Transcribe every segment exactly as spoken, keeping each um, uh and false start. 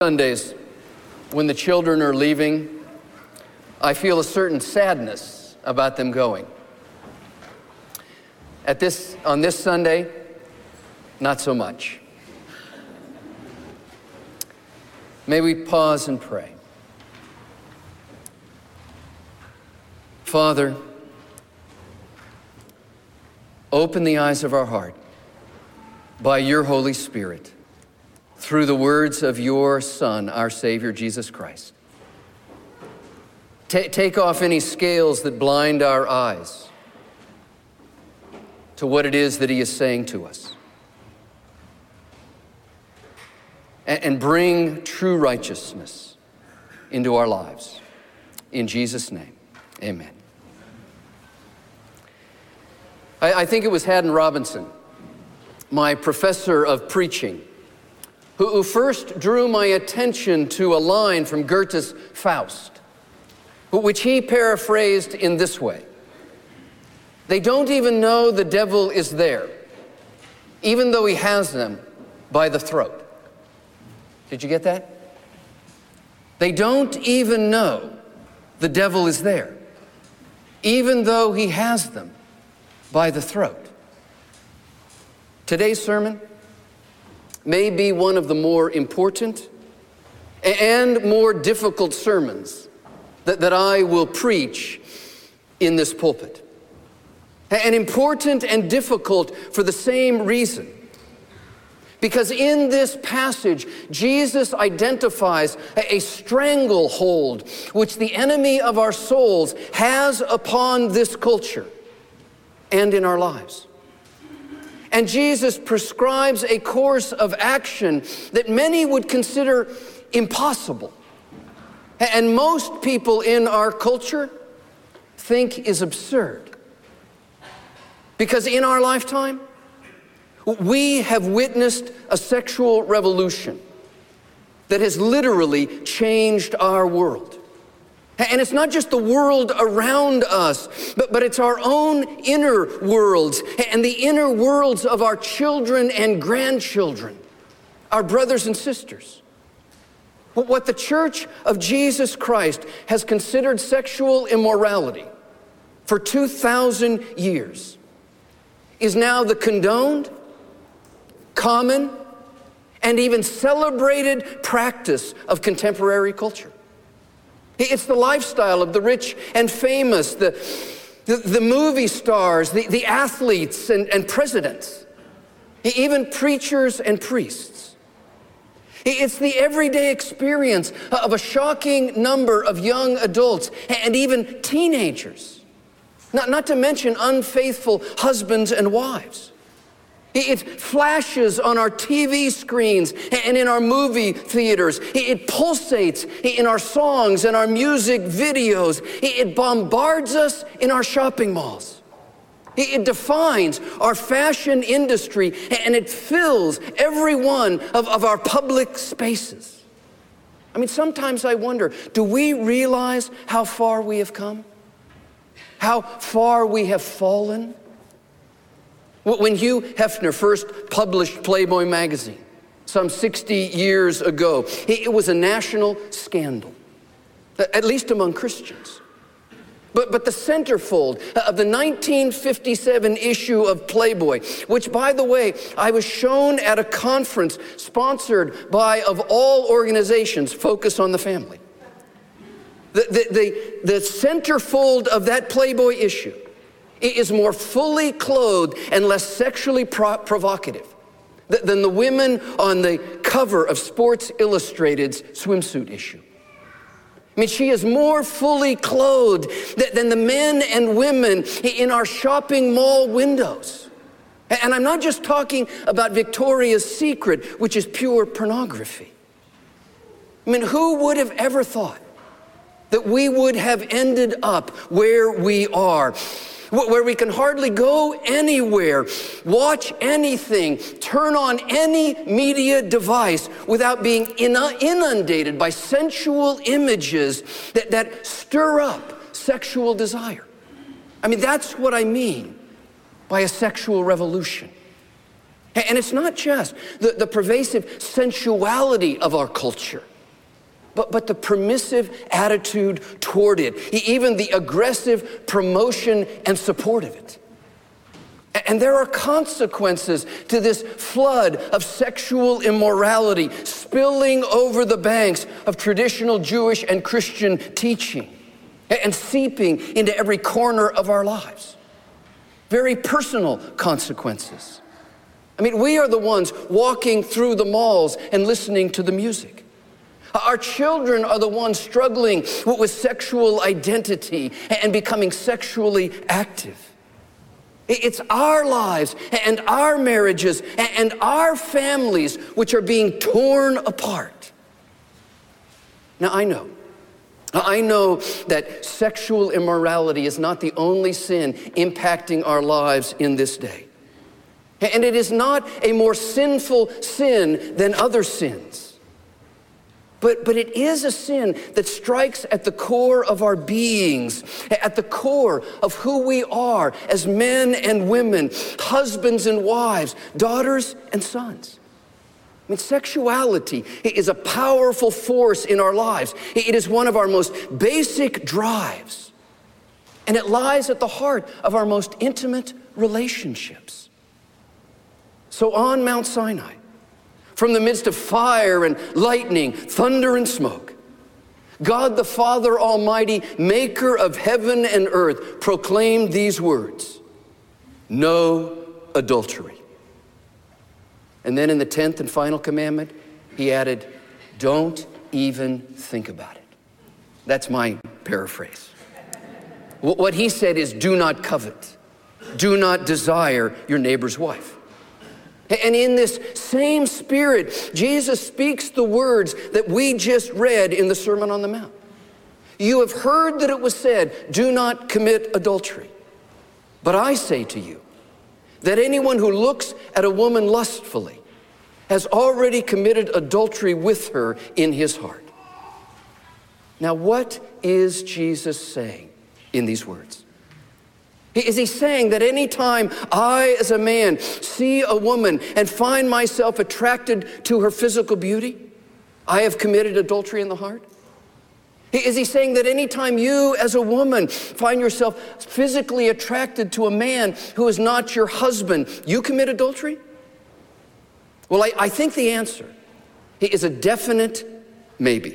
Sundays, when the children are leaving, I feel a certain sadness about them going. At this, on this Sunday, not so much. May we pause and pray. Father, open the eyes of our heart by your Holy Spirit, through the words of your Son, our Savior, Jesus Christ. Ta- take off any scales that blind our eyes to what it is that he is saying to us. And, and bring true righteousness into our lives. In Jesus' name, amen. I, I think it was Haddon Robinson, my professor of preaching, who first drew my attention to a line from Goethe's Faust, which he paraphrased in this way: they don't even know the devil is there, even though he has them by the throat. Did you get that? They don't even know the devil is there, even though he has them by the throat. Today's sermon may be one of the more important and more difficult sermons that, that I will preach in this pulpit. And important and difficult for the same reason. Because in this passage, Jesus identifies a stranglehold which the enemy of our souls has upon this culture and in our lives. And Jesus prescribes a course of action that many would consider impossible. And most people in our culture think is absurd. Because in our lifetime, we have witnessed a sexual revolution that has literally changed our world. And it's not just the world around us, but, but it's our own inner worlds and the inner worlds of our children and grandchildren, our brothers and sisters. What the Church of Jesus Christ has considered sexual immorality for two thousand years is now the condoned, common, and even celebrated practice of contemporary culture. It's the lifestyle of the rich and famous, the, the, the movie stars, the, the athletes and, and presidents, even preachers and priests. It's the everyday experience of a shocking number of young adults and even teenagers, not, not to mention unfaithful husbands and wives. It flashes on our T V screens and in our movie theaters. It pulsates in our songs and our music videos. It bombards us in our shopping malls. It defines our fashion industry, and it fills every one of, of our public spaces. I mean, sometimes I wonder, do we realize how far we have come? How far we have fallen? When Hugh Hefner first published Playboy magazine some sixty years ago, it was a national scandal, at least among Christians. But, but the centerfold of the nineteen fifty-seven issue of Playboy, which, by the way, I was shown at a conference sponsored by, of all organizations, Focus on the Family. The, the, the, the centerfold of that Playboy issue is more fully clothed and less sexually pro- provocative than the women on the cover of Sports Illustrated's swimsuit issue. I mean, she is more fully clothed than the men and women in our shopping mall windows. And I'm not just talking about Victoria's Secret, which is pure pornography. I mean, who would have ever thought that we would have ended up where we are, where we can hardly go anywhere, watch anything, turn on any media device without being inundated by sensual images that, that stir up sexual desire? I mean, that's what I mean by a sexual revolution. And it's not just the, the pervasive sensuality of our culture. but, but the permissive attitude toward it, even the aggressive promotion and support of it. And there are consequences to this flood of sexual immorality spilling over the banks of traditional Jewish and Christian teaching and seeping into every corner of our lives. Very personal consequences. I mean, we are the ones walking through the malls and listening to the music. Our children are the ones struggling with sexual identity and becoming sexually active. It's our lives and our marriages and our families which are being torn apart. Now, I know, I know that sexual immorality is not the only sin impacting our lives in this day. And it is not a more sinful sin than other sins. But, but it is a sin that strikes at the core of our beings, at the core of who we are as men and women, husbands and wives, daughters and sons. I mean, sexuality is a powerful force in our lives. It is one of our most basic drives. And it lies at the heart of our most intimate relationships. So on Mount Sinai, from the midst of fire and lightning, thunder and smoke, God the Father Almighty, maker of heaven and earth, proclaimed these words: no adultery. And then in the tenth and final commandment, he added, don't even think about it. That's my paraphrase. What he said is, do not covet. Do not desire your neighbor's wife. And in this same spirit, Jesus speaks the words that we just read in the Sermon on the Mount. You have heard that it was said, do not commit adultery. But I say to you that anyone who looks at a woman lustfully has already committed adultery with her in his heart. Now, what is Jesus saying in these words? Is he saying that any time I, as a man, see a woman and find myself attracted to her physical beauty, I have committed adultery in the heart? Is he saying that any time you, as a woman, find yourself physically attracted to a man who is not your husband, you commit adultery? Well, I, I think the answer is a definite maybe.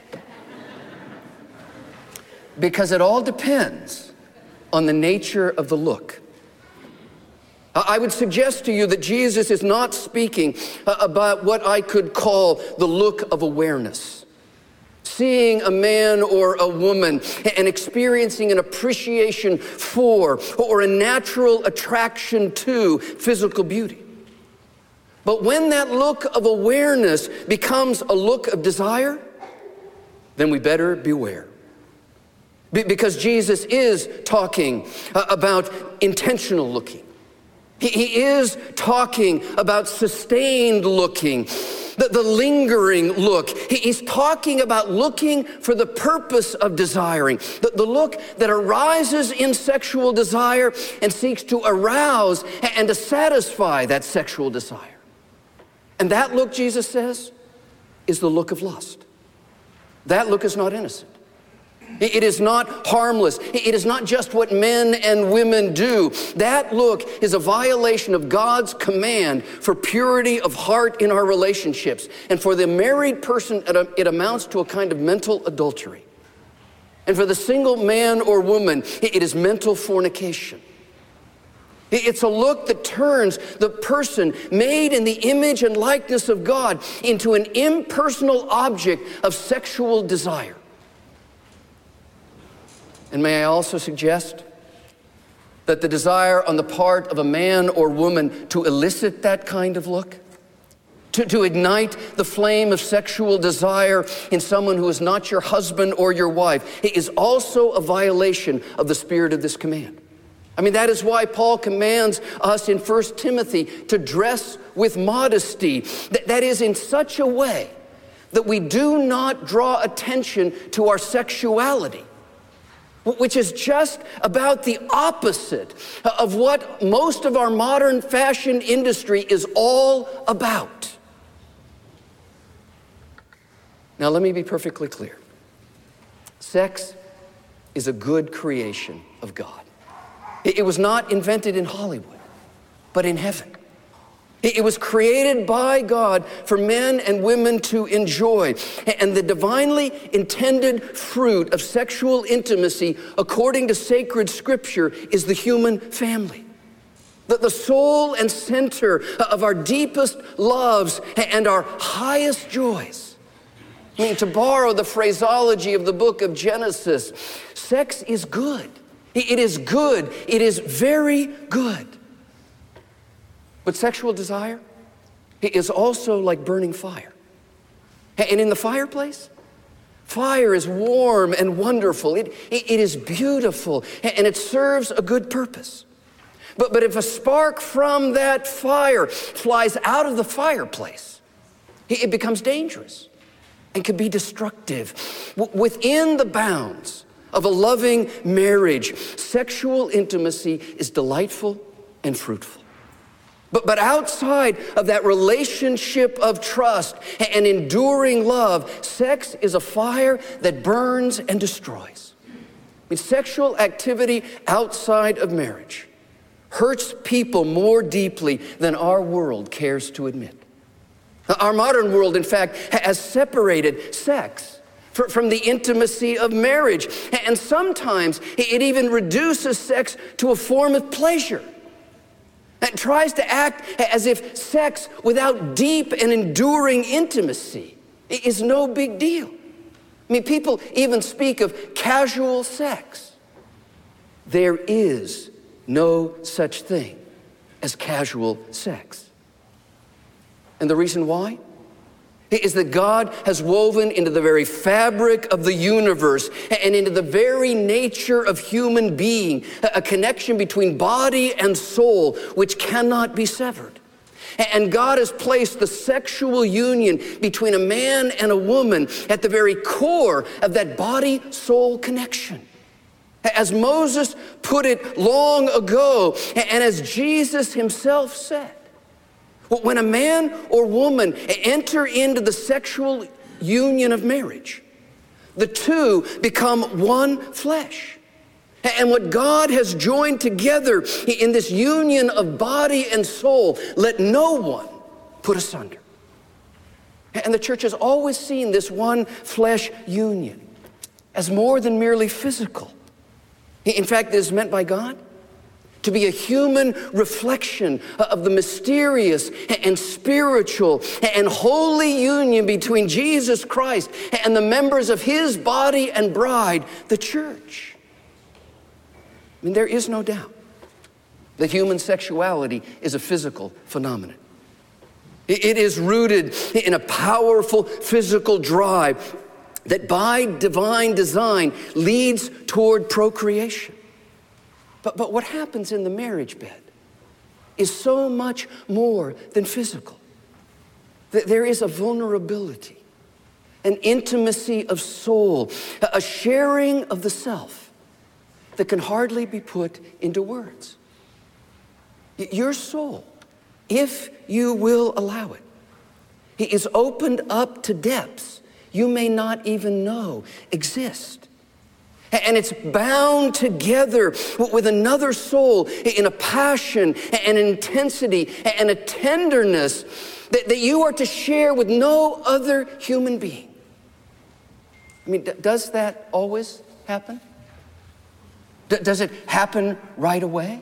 Because it all depends on the nature of the look. I would suggest to you that Jesus is not speaking about what I could call the look of awareness. Seeing a man or a woman and experiencing an appreciation for or a natural attraction to physical beauty. But when that look of awareness becomes a look of desire, then we better beware. Because Jesus is talking about intentional looking. He is talking about sustained looking, the, the lingering look. He's talking about looking for the purpose of desiring, the, the look that arises in sexual desire and seeks to arouse and to satisfy that sexual desire. And that look, Jesus says, is the look of lust. That look is not innocent. It is not harmless. It is not just what men and women do. That look is a violation of God's command for purity of heart in our relationships. And for the married person, it amounts to a kind of mental adultery. And for the single man or woman, it is mental fornication. It's a look that turns the person made in the image and likeness of God into an impersonal object of sexual desire. And may I also suggest that the desire on the part of a man or woman to elicit that kind of look, to, to ignite the flame of sexual desire in someone who is not your husband or your wife, it is also a violation of the spirit of this command. I mean, that is why Paul commands us in First Timothy to dress with modesty. That, that is in such a way that we do not draw attention to our sexuality, which is just about the opposite of what most of our modern fashion industry is all about. Now, let me be perfectly clear. Sex is a good creation of God. It was not invented in Hollywood, but in heaven. It was created by God for men and women to enjoy. And the divinely intended fruit of sexual intimacy, according to sacred scripture, is the human family. The, the soul and center of our deepest loves and our highest joys. I mean, to borrow the phraseology of the book of Genesis, sex is good. It is good. It is very good. But sexual desire is also like burning fire. And in the fireplace, fire is warm and wonderful. It, it, it is beautiful, and it serves a good purpose. But, but if a spark from that fire flies out of the fireplace, it becomes dangerous and can be destructive. Within the bounds of a loving marriage, sexual intimacy is delightful and fruitful. But, but outside of that relationship of trust and enduring love, sex is a fire that burns and destroys. I mean, sexual activity outside of marriage hurts people more deeply than our world cares to admit. Our modern world, in fact, has separated sex from the intimacy of marriage. And sometimes it even reduces sex to a form of pleasure. It tries to act as if sex without deep and enduring intimacy is no big deal. I mean, people even speak of casual sex. There is no such thing as casual sex. And the reason why is that God has woven into the very fabric of the universe and into the very nature of human being a connection between body and soul which cannot be severed. And God has placed the sexual union between a man and a woman at the very core of that body-soul connection. As Moses put it long ago, and as Jesus himself said, when a man or woman enter into the sexual union of marriage, the two become one flesh. And what God has joined together in this union of body and soul, let no one put asunder. And the church has always seen this one flesh union as more than merely physical. In fact, it is meant by God to be a human reflection of the mysterious and spiritual and holy union between Jesus Christ and the members of his body and bride, the church. I mean, there is no doubt that human sexuality is a physical phenomenon. It is rooted in a powerful physical drive that by divine design leads toward procreation. But, but what happens in the marriage bed is so much more than physical. There is a vulnerability, an intimacy of soul, a sharing of the self that can hardly be put into words. Your soul, if you will allow it, is opened up to depths you may not even know exist. And it's bound together with another soul in a passion and an intensity and a tenderness that, that you are to share with no other human being. I mean, does that always happen? Does it happen right away?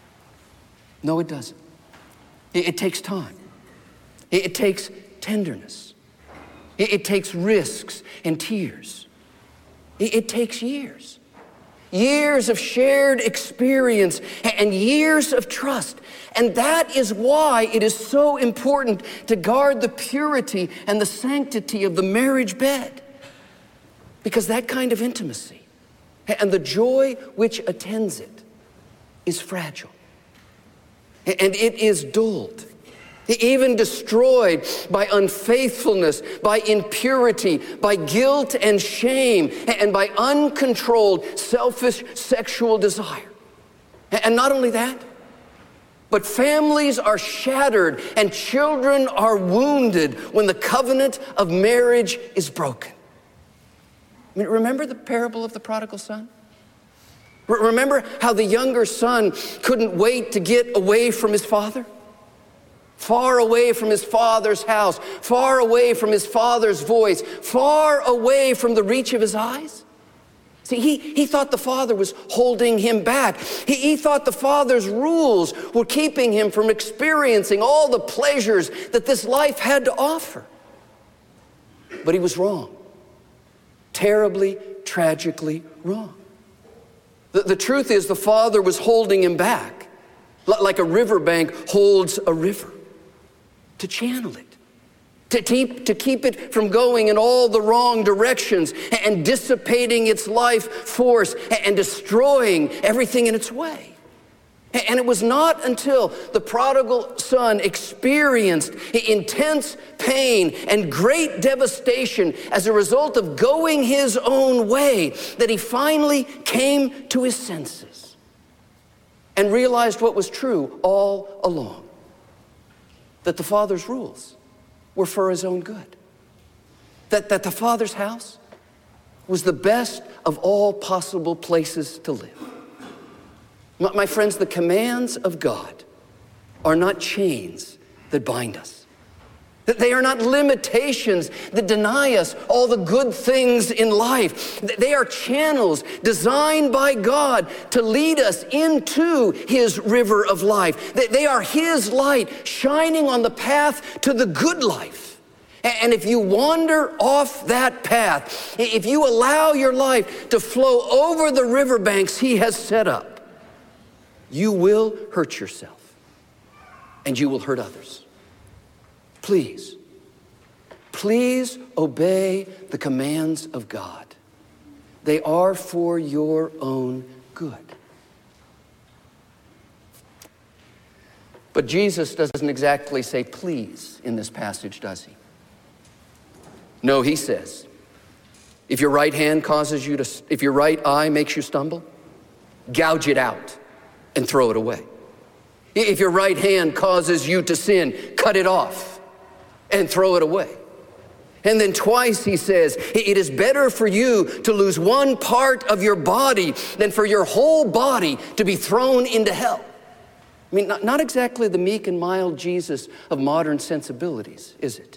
No, it doesn't. It, it takes time. It, it takes tenderness. It, it takes risks and tears. It, it takes years. Years of shared experience and years of trust. And that is why it is so important to guard the purity and the sanctity of the marriage bed. Because that kind of intimacy and the joy which attends it is fragile. And it is dulled, even destroyed by unfaithfulness, by impurity, by guilt and shame, and by uncontrolled selfish sexual desire. And not only that, But families are shattered and children are wounded when the covenant of marriage is broken. I mean, remember the parable of the prodigal son? Re- remember how the younger son couldn't wait to get away from his father? Far away from his father's house, far away from his father's voice, far away from the reach of his eyes. See, he, he thought the father was holding him back. He, he thought the father's rules were keeping him from experiencing all the pleasures that this life had to offer. But he was wrong. Terribly, tragically wrong. The, the truth is the father was holding him back, like a riverbank holds a river, to channel it. To keep, to keep it from going in all the wrong directions and dissipating its life force and destroying everything in its way. And it was not until the prodigal son experienced intense pain and great devastation as a result of going his own way that he finally came to his senses and realized what was true all along, that the father's rules were for his own good. That, that the Father's house was the best of all possible places to live. My, my friends, the commands of God are not chains that bind us. That they are not limitations that deny us all the good things in life. They are channels designed by God to lead us into His river of life. They are His light shining on the path to the good life. And if you wander off that path, if you allow your life to flow over the riverbanks He has set up, you will hurt yourself and you will hurt others. Please, please obey the commands of God. They are for your own good. But Jesus doesn't exactly say please in this passage, does he? No, he says, if your right hand causes you to, if your right eye makes you stumble, gouge it out and throw it away. If your right hand causes you to sin, cut it off and throw it away. And then twice he says, it is better for you to lose one part of your body than for your whole body to be thrown into hell. I mean, not, not exactly the meek and mild Jesus of modern sensibilities, is it?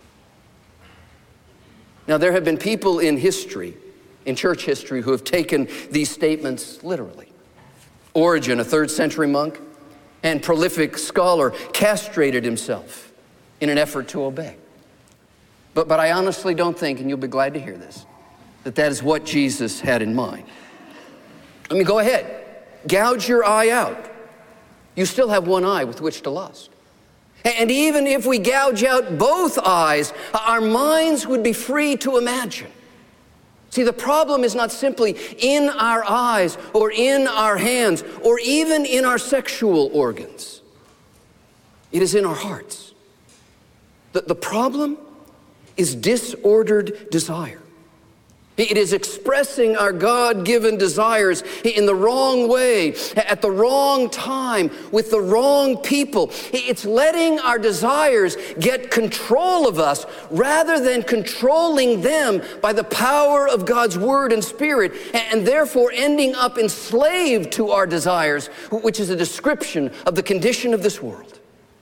Now, there have been people in history, in church history, who have taken these statements literally. Origen, a third century monk and prolific scholar, castrated himself in an effort to obey. But, but I honestly don't think, and you'll be glad to hear this, that that is what Jesus had in mind. I mean, go ahead, gouge your eye out. You still have one eye with which to lust. And even if we gouge out both eyes, our minds would be free to imagine. See, the problem is not simply in our eyes or in our hands or even in our sexual organs. It is in our hearts. The, the problem is disordered desire. It is expressing our God-given desires in the wrong way, at the wrong time, with the wrong people. It's letting our desires get control of us rather than controlling them by the power of God's Word and Spirit, and therefore ending up enslaved to our desires, which is a description of the condition of this world.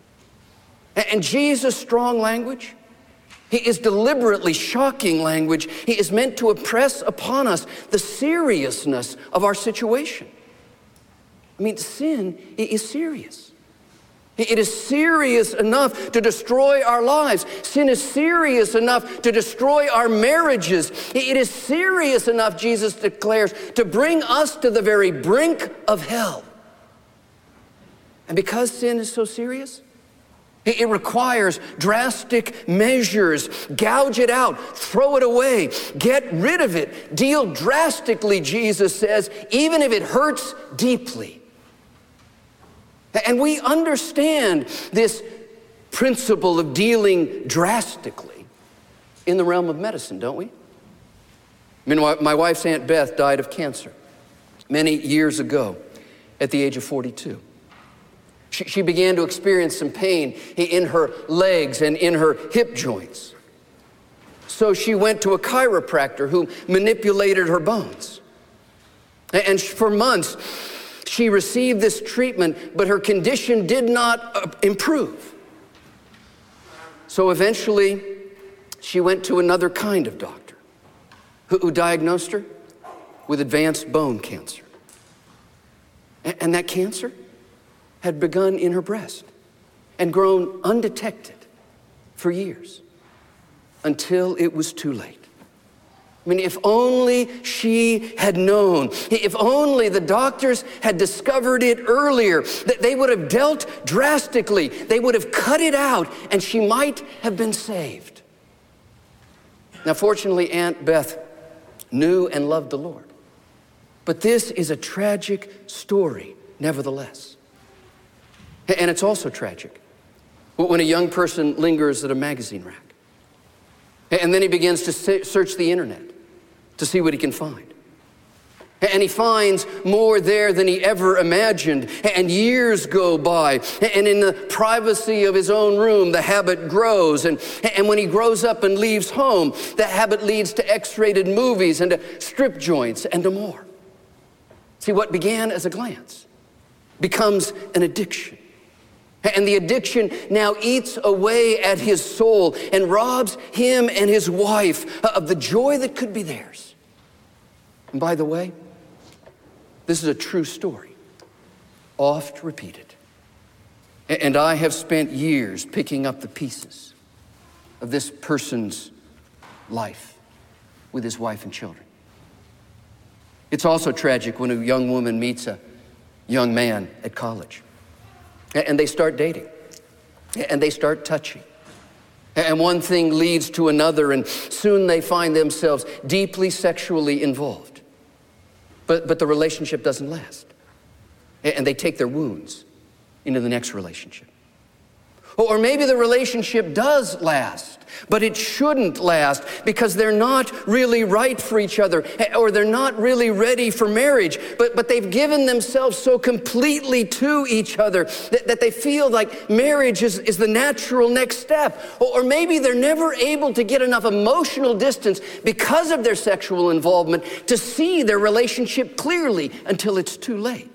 And Jesus' strong language, He is deliberately shocking language. He is meant to impress upon us the seriousness of our situation. I mean, sin is serious. It is serious enough to destroy our lives. Sin is serious enough to destroy our marriages. It is serious enough, Jesus declares, to bring us to the very brink of hell. And because sin is so serious, it requires drastic measures. Gouge it out, throw it away, get rid of it, deal drastically, Jesus says, even if it hurts deeply. And we understand this principle of dealing drastically in the realm of medicine, don't we? I mean, my wife's Aunt Beth died of cancer many years ago at the age of forty-two. She, she began to experience some pain in her legs and in her hip joints. So she went to a chiropractor who manipulated her bones. And for months, she received this treatment, but her condition did not improve. So eventually, she went to another kind of doctor who, who diagnosed her with advanced bone cancer. And, and that cancer had begun in her breast and grown undetected for years until it was too late. I mean, if only she had known, if only the doctors had discovered it earlier, that they would have dealt drastically, they would have cut it out, and she might have been saved. Now, fortunately, Aunt Beth knew and loved the Lord. But this is a tragic story, nevertheless. And it's also tragic when a young person lingers at a magazine rack, and then he begins to search the internet to see what he can find. And he finds more there than he ever imagined. And years go by. And in the privacy of his own room, the habit grows. And, and when he grows up and leaves home, the habit leads to X-rated movies and to strip joints and to more. See, what began as a glance becomes an addiction. And the addiction now eats away at his soul and robs him and his wife of the joy that could be theirs. And by the way, this is a true story, oft repeated. And I have spent years picking up the pieces of this person's life with his wife and children. It's also tragic when a young woman meets a young man at college. And they start dating, and they start touching. And one thing leads to another, and soon they find themselves deeply sexually involved. But, but the relationship doesn't last. And they take their wounds into the next relationship. Or maybe the relationship does last, but it shouldn't last because they're not really right for each other, or they're not really ready for marriage, but, but they've given themselves so completely to each other that, that they feel like marriage is, is the natural next step. Or, or maybe they're never able to get enough emotional distance because of their sexual involvement to see their relationship clearly until it's too late.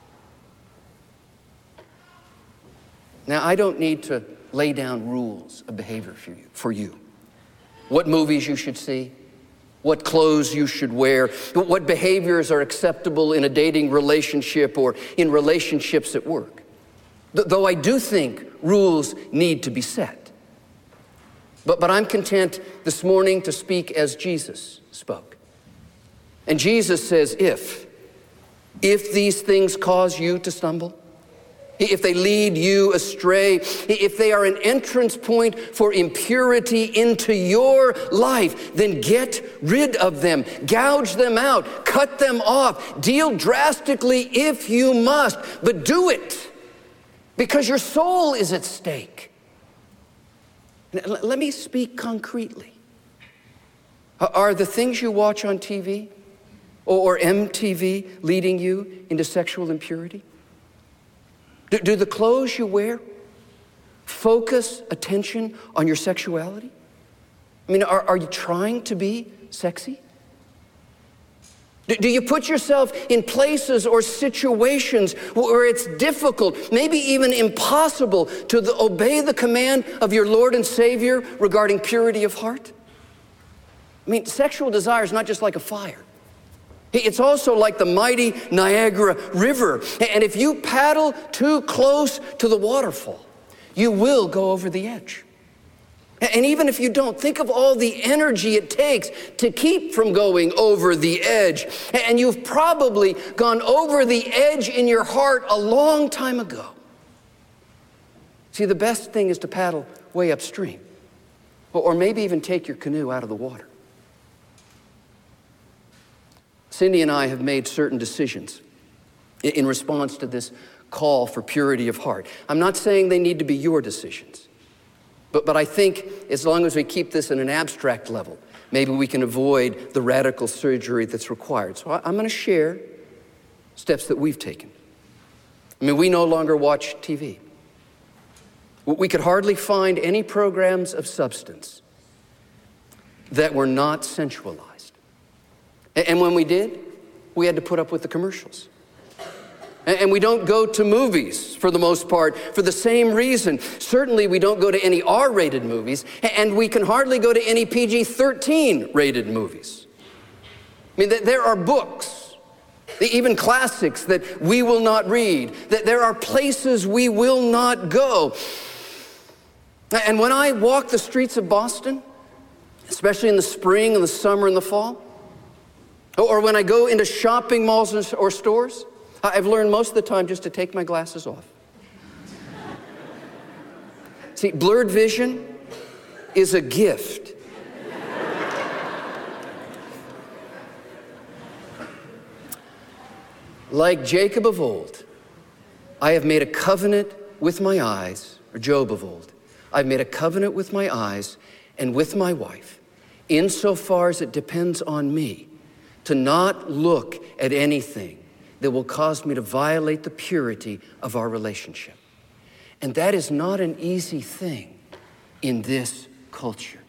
Now, I don't need to lay down rules of behavior for you, for you. What movies you should see, what clothes you should wear, what behaviors are acceptable in a dating relationship or in relationships at work. Th- though I do think rules need to be set. But, but I'm content this morning to speak as Jesus spoke. And Jesus says, if, if these things cause you to stumble, if they lead you astray, if they are an entrance point for impurity into your life, then get rid of them, gouge them out, cut them off, deal drastically if you must, but do it because your soul is at stake. Let me speak concretely. Are the things you watch on T V or M T V leading you into sexual impurity? Do, do the clothes you wear focus attention on your sexuality? I mean, are, are you trying to be sexy? Do, do you put yourself in places or situations where it's difficult, maybe even impossible, to the, obey the command of your Lord and Savior regarding purity of heart? I mean, sexual desire is not just like a fire. It's also like the mighty Niagara River. And if you paddle too close to the waterfall, you will go over the edge. And even if you don't, think of all the energy it takes to keep from going over the edge. And you've probably gone over the edge in your heart a long time ago. See, the best thing is to paddle way upstream, or maybe even take your canoe out of the water. Cindy and I have made certain decisions in response to this call for purity of heart. I'm not saying they need to be your decisions, but, but I think as long as we keep this at an abstract level, maybe we can avoid the radical surgery that's required. So I, I'm going to share steps that we've taken. I mean, we no longer watch T V. We could hardly find any programs of substance that were not sensualized. And when we did, we had to put up with the commercials. And we don't go to movies, for the most part, for the same reason. Certainly, we don't go to any R-rated movies, and we can hardly go to any P G thirteen rated movies. I mean, there are books, even classics, that we will not read, that there are places we will not go. And when I walk the streets of Boston, especially in the spring and the summer and the fall, or when I go into shopping malls or stores, I've learned most of the time just to take my glasses off. See, blurred vision is a gift. Like Jacob of old, I have made a covenant with my eyes, or Job of old, I've made a covenant with my eyes and with my wife, insofar as it depends on me, to not look at anything that will cause me to violate the purity of our relationship. And that is not an easy thing in this culture.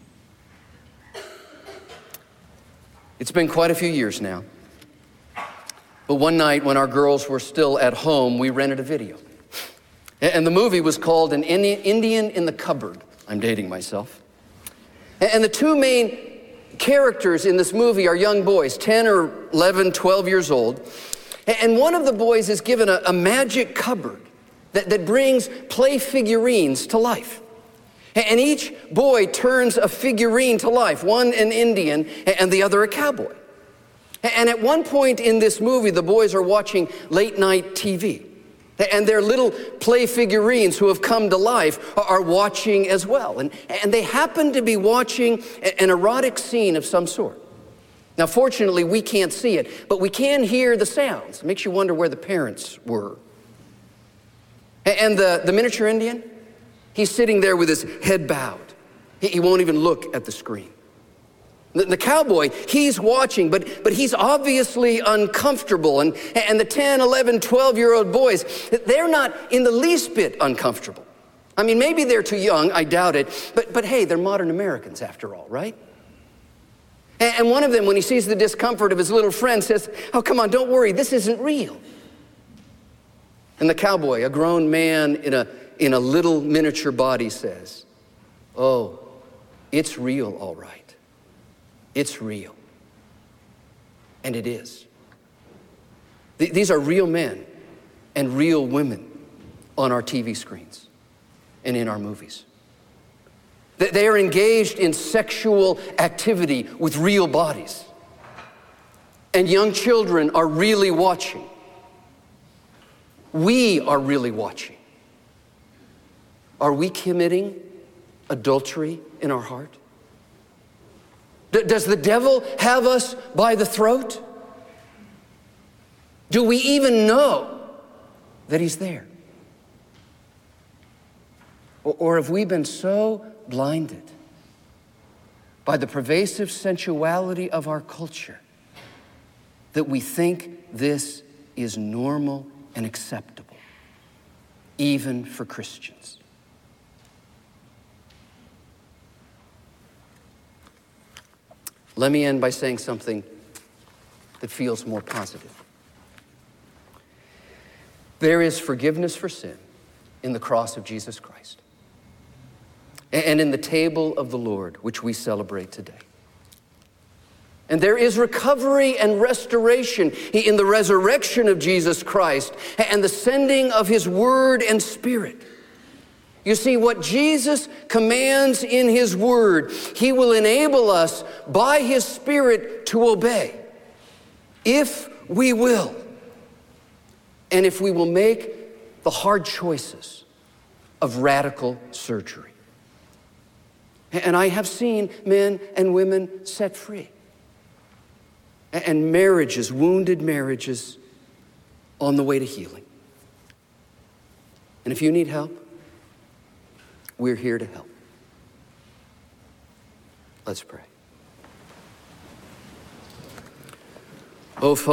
It's been quite a few years now. But one night when our girls were still at home, we rented a video. And the movie was called An Indian in the Cupboard. I'm dating myself. And the two main characters in this movie are young boys, ten or eleven, twelve years old. And one of the boys is given a, a magic cupboard that, that brings play figurines to life. And each boy turns a figurine to life, one an Indian and the other a cowboy. And at one point in this movie, the boys are watching late night T V. And their little play figurines who have come to life are watching as well. And, and they happen to be watching an erotic scene of some sort. Now, fortunately, we can't see it, but we can hear the sounds. It makes you wonder where the parents were. And the, the miniature Indian, he's sitting there with his head bowed. He, he won't even look at the screen. The, the cowboy, he's watching, but, but he's obviously uncomfortable. And, and the ten, eleven, twelve-year-old boys, they're not in the least bit uncomfortable. I mean, maybe they're too young, I doubt it, but, but hey, they're modern Americans after all, right? And one of them, when he sees the discomfort of his little friend, says, "Oh, come on, don't worry, this isn't real." And the cowboy, a grown man in a, in a little miniature body, says, "Oh, it's real, all right. It's real." And it is. Th- these are real men and real women on our T V screens and in our movies. They are engaged in sexual activity with real bodies. And young children are really watching. We are really watching. Are we committing adultery in our heart? D- does the devil have us by the throat? Do we even know that he's there? Or, or have we been so blinded by the pervasive sensuality of our culture that we think this is normal and acceptable, even for Christians? Let me end by saying something that feels more positive. There is forgiveness for sin in the cross of Jesus Christ and in the table of the Lord, which we celebrate today. And there is recovery and restoration in the resurrection of Jesus Christ and the sending of his word and spirit. You see, what Jesus commands in his word, he will enable us by his spirit to obey, if we will, and if we will make the hard choices of radical surgery. And I have seen men and women set free, and marriages, wounded marriages, on the way to healing. And if you need help, we're here to help. Let's pray. Oh, Father.